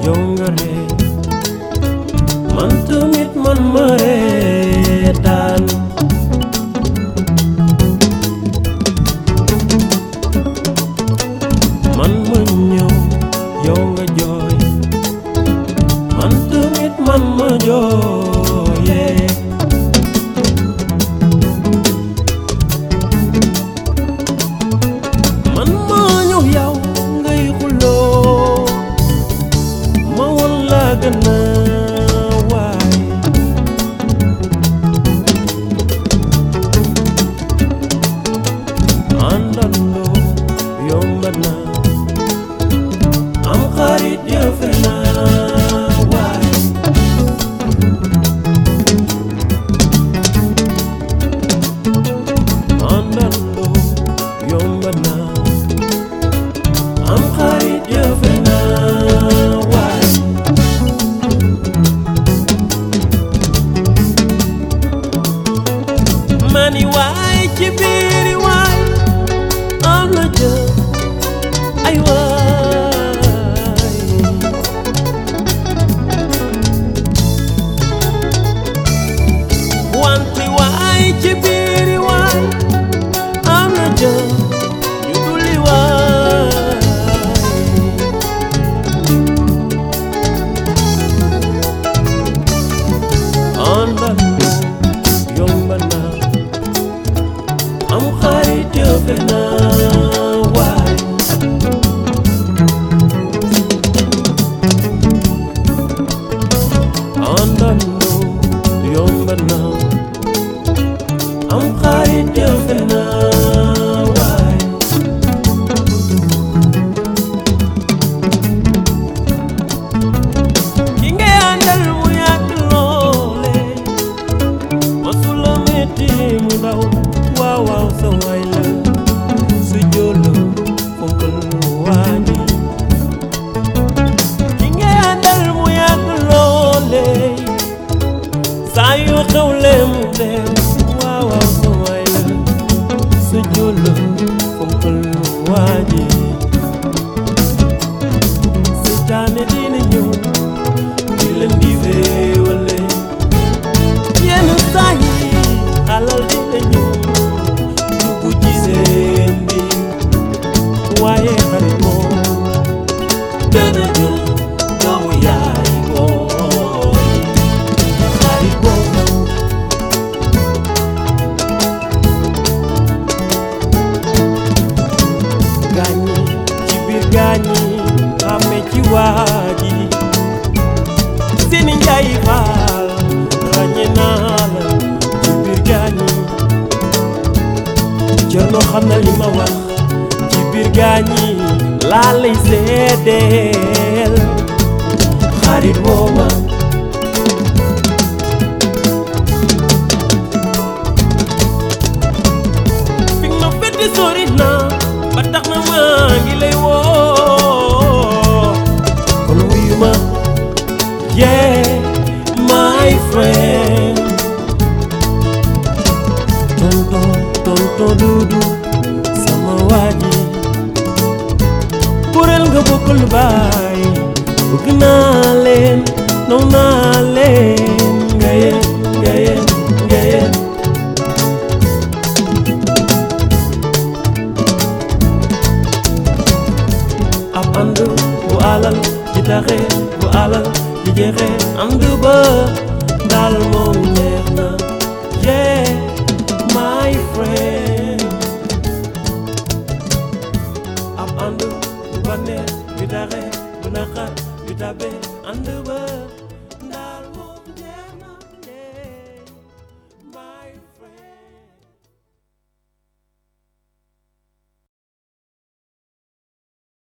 yow nga ree man tamit man ma reetaan man ma ñëw yow nga jooy man tamit man ma jooyee man ma ñëw yow ngay xuloo ma walla gën a waay àndandoo yomb na am xarit jafe na waay àndandoo yomb na am xarit jafe na waay mani waay ci biir waay am na jë ay waay wante waay ci biir waay am na jë ñu duli waay àndandoo yomb na am xarit jafe na waay àndandoo yomb na am xarit jafe na waay ki ngay àndal mu yàgg loole masula metti mu daw waaw waaw sa waay la su jolo fonkal waañi ki ngay àndal mu yàgg loole saa yu xewle mu dem waaw waaw sa waay la su jolo fonkal waañi seytaane dina ñëw di leen di féewale yenn saa yi alal dina ñëw dugg ci seen biir waaye xarit moom dana jël doomu yaay booy xarit boobu gaañi ci biir gaañi xame ci waa ji seeni njaay faal ràññe naa la ci biir gaañi Cerno xam na li ma wax ci biir gaañi laa lay seedeel xarit wooma fi nga ma fete sori na ba tax na maa ngi lay woo kon wuyu ma yeah my friend tonton Dudu sama waaji kuréel nga bokkul baay bëgg naa leen naw naa leen ngaye ab ànd bu alal ji taxe bu alal ji jeexe ànd ba daal moom neex na yeah my friend ab ànd bu bànneex bi taxe bu naqar bi tabe ànd ba